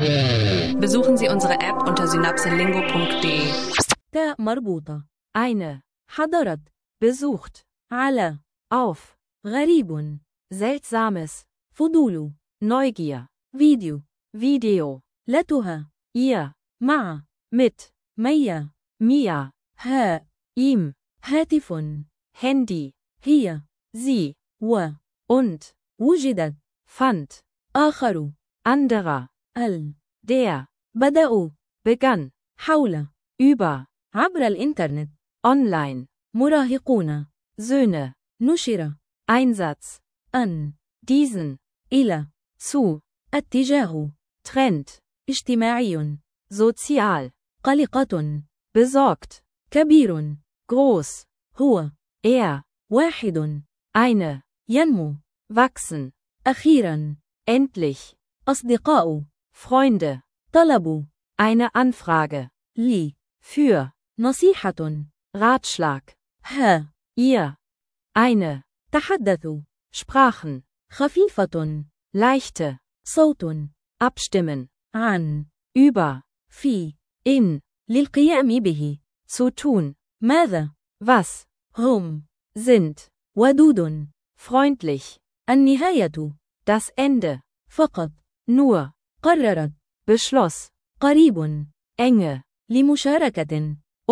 Besuchen Sie unsere App unter synapselingo.de. تاء مربوطة. eine, حضرت. besucht, على. auf, غريب. seltsames, فضول. Neugier, فيديو. Video, لتها. ihr, مع. mit, ميا. mir, هاء. ihm, هاتف. Handy, هي. sie, و. und, وجدت. fand, آخر. anderer, ال. der, بدأوا. begann, حول. über, عبر الإنترنت. online, مراهقون. Söhne, نشر. Einsatz, أن. diesen, إلى. zu, اتجاه. Trend, اجتماعي. sozial, قلقة. besorgt, كبير. groß, هو. er, واحد. eine, ينمو. wachsen, أخيرا. endlich, أصدقاء. Freunde, طلبوا. eine Anfrage, لي. für, نصيحة. Ratschlag, ها. ihr, eine, تحدثوا. sprachen, خفيفة. leichte, صوت. abstimmen, عن. über, في. in, للقيام به. zu tun, ماذا؟ was, هم. sind, ودود. freundlich, النهاية. das Ende, فقط. nur, قررت. beschloss, قريب. enge, لمشاركة.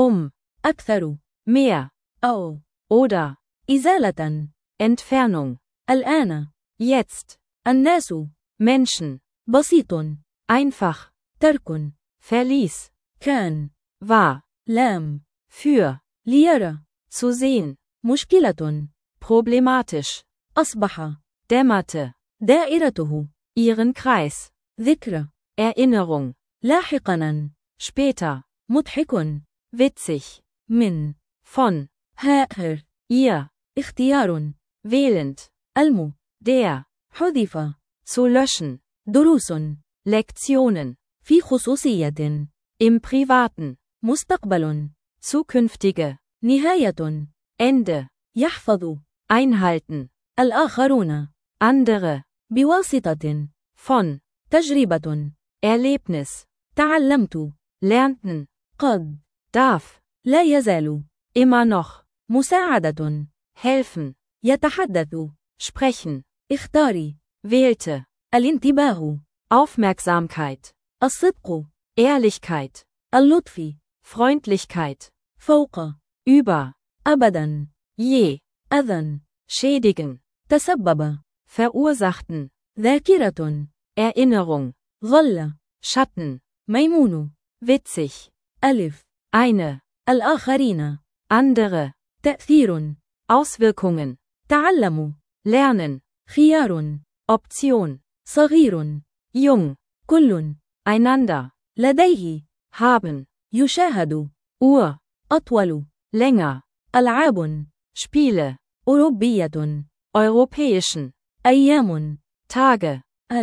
أكثر. mehr, أو. oder, إزالة. Entfernung, الآن. jetzt, الناس. Menschen, بسيط. einfach, ترك. verließ, كان. war, لام. für, ليرى. zu sehen, مشكلة. problematisch, أصبح. dämmerte, دائرته. ihren Kreis, ذكرى. Erinnerung, لاحقا. später, مضحك. witzig, من. von, هائر. ihr, اختيار. wählend, الم. der, حذف. zu löschen, دروس. Lektionen, في خصوصية. im Privaten, مستقبل. zukünftige, نهاية. Ende, يحفظ. einhalten, الآخرون. andere, بواسطة. von, تجربة. Erlebnis, تعلمت. lernten, قد. darf, لا يزال. immer noch, مساعدة. helfen, يتحدث. sprechen, اختاري. wählte, الانتباه. Aufmerksamkeit, الصدق. Ehrlichkeit, اللطف. Freundlichkeit, فوق. über, أبدا. je, أذى. schädigen, تسبب. verursachten, ذاكرة. Erinnerung, ظل. Schatten, ميمون. witzig, ألف. eine, الآخرين. andere, تأثير. Auswirkungen, تعلموا. lernen, خيار. Option, صغير. jung, كل. einander, لديه. haben, يشاهد. Uhr, أطول. länger, ألعاب. Spiele, أوروبية. europäischen, أيام. Tage,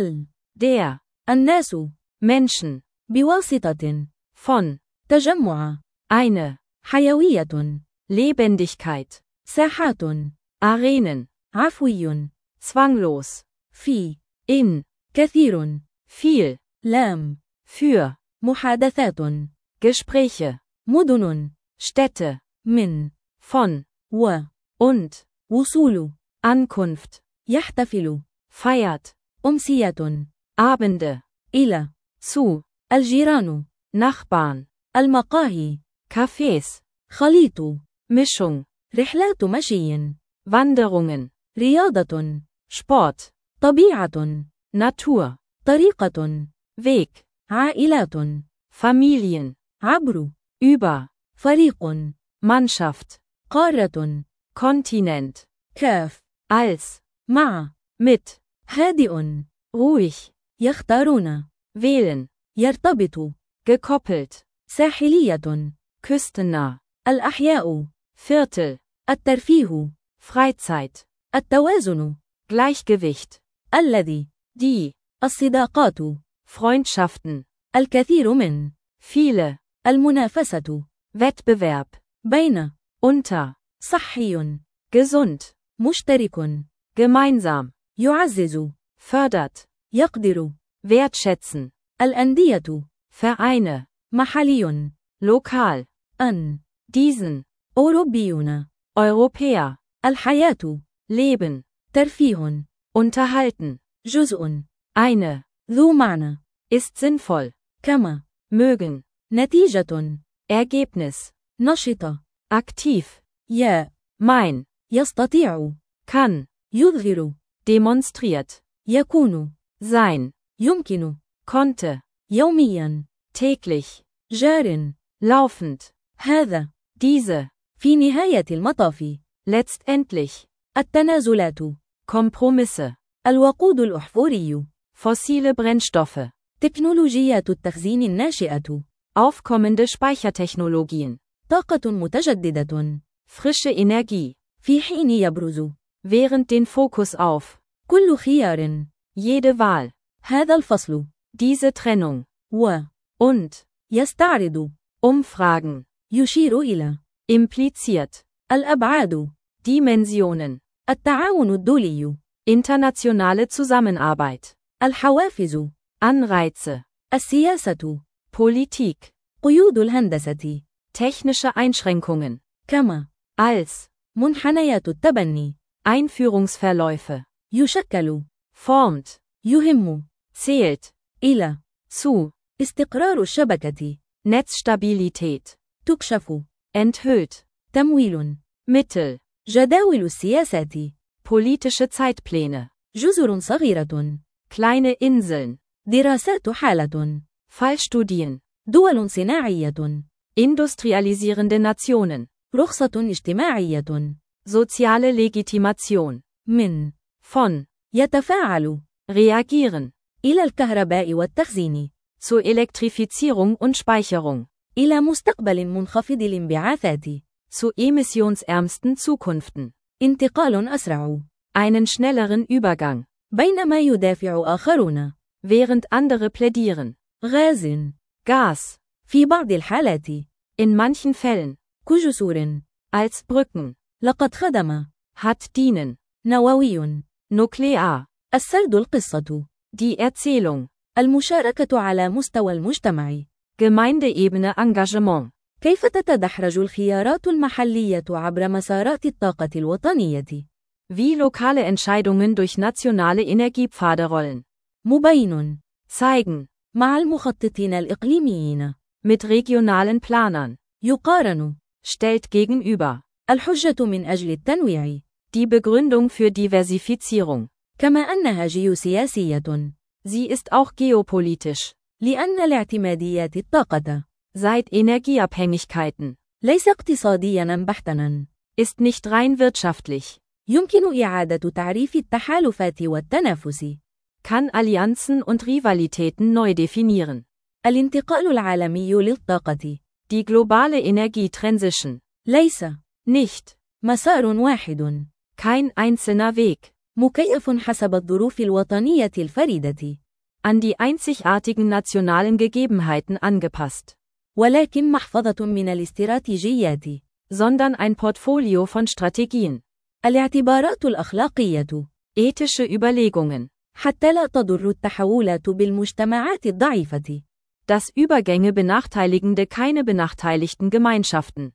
der, الناس. Menschen, بواسطة. von, تجمع. eine, حيوية. Lebendigkeit, ساحات. Arenen, عفوي. zwanglos, في. in, كثير. viel, لام. für, محادثات. Gespräche, مدن. Städte, من. von, و. und, وصول. Ankunft, يحتفل. feiert, أمسية. Abende, إلى. zu, الجيران. Nachbarn, المقاهي. Cafés, خليط. Mischung, رحلات مشي. Wanderungen, رياضة. Sport, طبيعة. Natur, طريقة. Weg, عائلات. Familien, عبر. über, فريق. Mannschaft, قارة. Kontinent, كاف. als, مع. mit, هادئ. ruhig, يختارون. wählen, يرتبط. gekoppelt, ساحلية. küstennah, الأحياء. Viertel, الترفيه. Freizeit, التوازن. Gleichgewicht, الذي. die, الصداقات. Freundschaften, الكثير من. viele, المنافسة. Wettbewerb, بين. unter, صحي. gesund, مشترك. gemeinsam, يعزز. fördert, يقدر. wertschätzen, الأندية. Vereine, محلي. lokal, أن. diesen, أوروبيون. Europäer, الحياة. leben, ترفيه. unterhalten, جزء. eine, ذو معنى. ist sinnvoll, كما. mögen, نتيجة. Ergebnis, نشط. aktiv, يا. mein, يستطيع. kann, يظهر. demonstriert, يكون. sein, يمكن. konnte, يوميا. täglich, جار. laufend, هذا. diese, في نهاية المطاف. letztendlich, التنازلات. Kompromisse, الوقود الأحفوري. fossile Brennstoffe, تكنولوجيات التخزين الناشئة. aufkommende Speichertechnologien, طاقة متجددة. frische Energie, في حين يبرز. während den Fokus auf, كل خيار. jede Wahl, هذا الفصل. diese Trennung, و. und, يستعرض. Umfragen, يشير إلى. impliziert, الأبعاد. Dimensionen, التعاون الدولي. internationale Zusammenarbeit, الحوافز. Anreize, السياسة. Politik, قيود الهندسة. technische Einschränkungen, كما. als, منحنيات التبني. Einführungsverläufe, يشكل. formt, يهم. zählt, إلى. zu, استقرار الشبكة. Netzstabilität, تكشف. enthüllt, تمويل. Mittel, جداول السياسات. politische Zeitpläne, جزر صغيرة. kleine Inseln, دراسات حالة. Fallstudien, دول صناعية. industrialisierende Nationen, رخصة اجتماعية. soziale Legitimation, من. von, يتفاعل. reagieren, إلى الكهرباء والتخزين. zur Elektrifizierung und Speicherung, إلى مستقبل منخفض الانبعاثات. zu emissionsärmsten Zukunften, انتقال أسرع. einen schnelleren Übergang, بينما يدافع آخرون. während andere plädieren, غاز. Gas, في بعض الحالات. in manchen Fällen, كجسور. als Brücken, لقد خدم. hat dienen, نووي. nuklear, السرد القصة. die Erzählung, المشاركة على مستوى المجتمع. Gemeindeebene Engagement, كيف تتدحرج الخيارات المحلية عبر مسارات الطاقة الوطنية؟ wie lokale Entscheidungen durch nationale Energiepfade rollen, مبين. zeigen, مع المخططين الإقليميين. mit regionalen Planern, يقارن. stellt gegenüber, الحجة من أجل التنويع. die Begründung für Diversifizierung, كما أنها جيوسياسية. sie ist auch geopolitisch, لأن الاعتماديات الطاقة. seit Energieabhängigkeiten, ليس اقتصادياً بحتاً. ist nicht rein wirtschaftlich, يمكن إعادة تعريف التحالفات والتنافس. kann Allianzen und Rivalitäten neu definieren. الانتقال العالمي للطاقة. Die globale Energietransition, ليس. nicht, مسار واحد. kein einzelner Weg, مكيف حسب الظروف الوطنية الفريدة. an die einzigartigen nationalen Gegebenheiten angepasst, ولكن محفظة من الاستراتيجيات. sondern ein Portfolio von Strategien, الاعتبارات الأخلاقية. ethische Überlegungen, حتى لا تضر التحولات بالمجتمعات الضعيفة. dass Übergänge benachteiligende keine benachteiligten Gemeinschaften,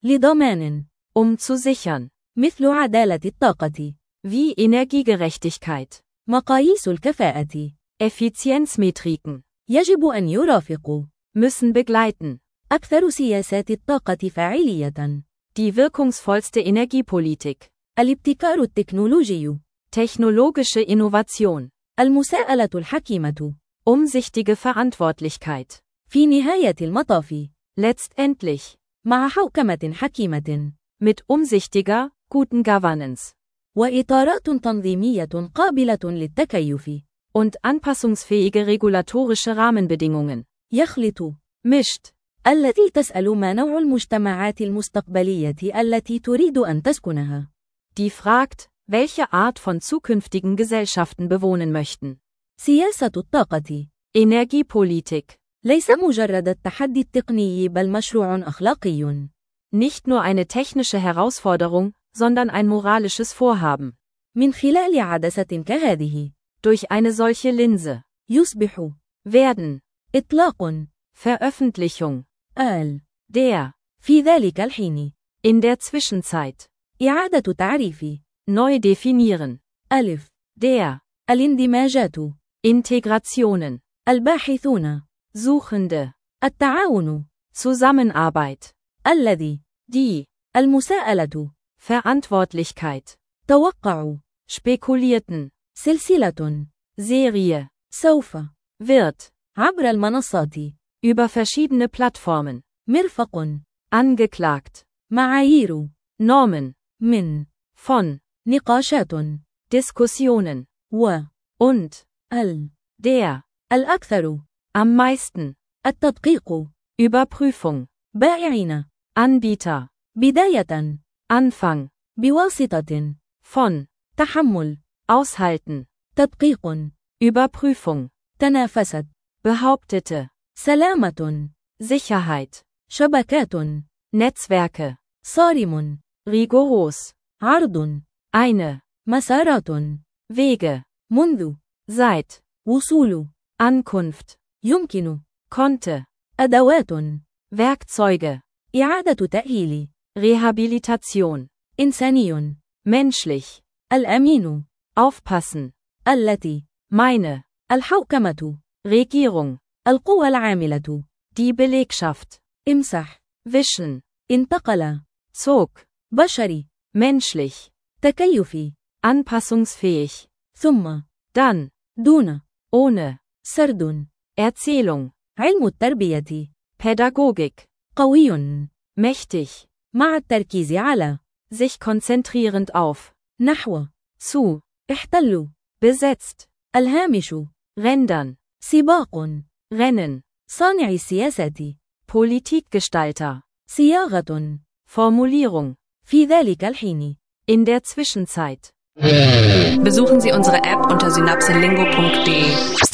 لضمان. zu sichern, مثل عدالة الطاقة. wie Energiegerechtigkeit, مقاييس الكفاءة. Effizienzmetriken, يجب أن يرافقوا. müssen begleiten, أكثر سياسات الطاقة فاعلية. die wirkungsvollste Energiepolitik, الابتكار التكنولوجي. technologische Innovation, المساءلة الحكيمة. umsichtige Verantwortlichkeit, في نهاية المطاف. letztendlich, مع حوكمة حكيمة. mit umsichtiger, guten Governance, وإطارات تنظيمية قابلة للتكيف. und anpassungsfähige regulatorische Rahmenbedingungen, يخلط. mischt, التي تسأل ما نوع المجتمعات المستقبلية التي تريد أن تسكنها. die fragt, welche Art von zukünftigen Gesellschaften bewohnen möchten. سياسة الطاقة. Energiepolitik, ليس مجرد التحدي التقني بل مشروع أخلاقي. nicht nur eine technische Herausforderung, sondern ein moralisches Vorhaben. من خلال عدسة كهذه. Durch eine solche Linse يصبح. werden إطلاق. Veröffentlichung. der. في ذلك الحين. In der Zwischenzeit. إعادة تعريف. Neu definieren. der. الاندماجات. Integrationen. الباحثون. Suchende. التعاون. Zusammenarbeit. الذي. Die. المساءلة. Verantwortlichkeit. توقع. Spekulierten. سلسلة. Serie. سوف. Wird. عبر المنصات. Über verschiedene Plattformen. مرفق. Angeklagt. معايير. Normen. من. Von. نقاشات. Diskussionen. und. Der. الأكثر. Am meisten. التدقيق. Überprüfung. بائعين. Anbieter. بداية. Anfang. بواسطة. Von. تحمل. Aushalten. تدقيق. Überprüfung. تنافست. Behauptete. سلامة. Sicherheit. شبكات. Netzwerke. صارم. Rigoros. عرض. Eine. مسارات. Wege. منذ. Seit. وصول. Ankunft. يمكن. Konnte. أدوات. Werkzeuge. إعادة تأهيل. Rehabilitation. إنساني. Menschlich. الأمين. Aufpassen. التي. Meine. الحوكمة. Regierung. القوى العاملة. Die Belegschaft. امسح. Wischen. انتقل. Zog. بشري. Menschlich. تكيفي. Anpassungsfähig. ثم. Dann. دون. Ohne. سرد. Erzählung. علم التربية. Pädagogik. قوي. Mächtig. مع التركيز على. Sich konzentrierend auf. نحو. Zu. احتلوا. Besetzt. الهامش. Rändern. سباق. Rennen. صانع السياسة. Politikgestalter. صياغة. Formulierung. في ذلك الحين. In der Zwischenzeit. Besuchen Sie unsere App unter synapselingo.de.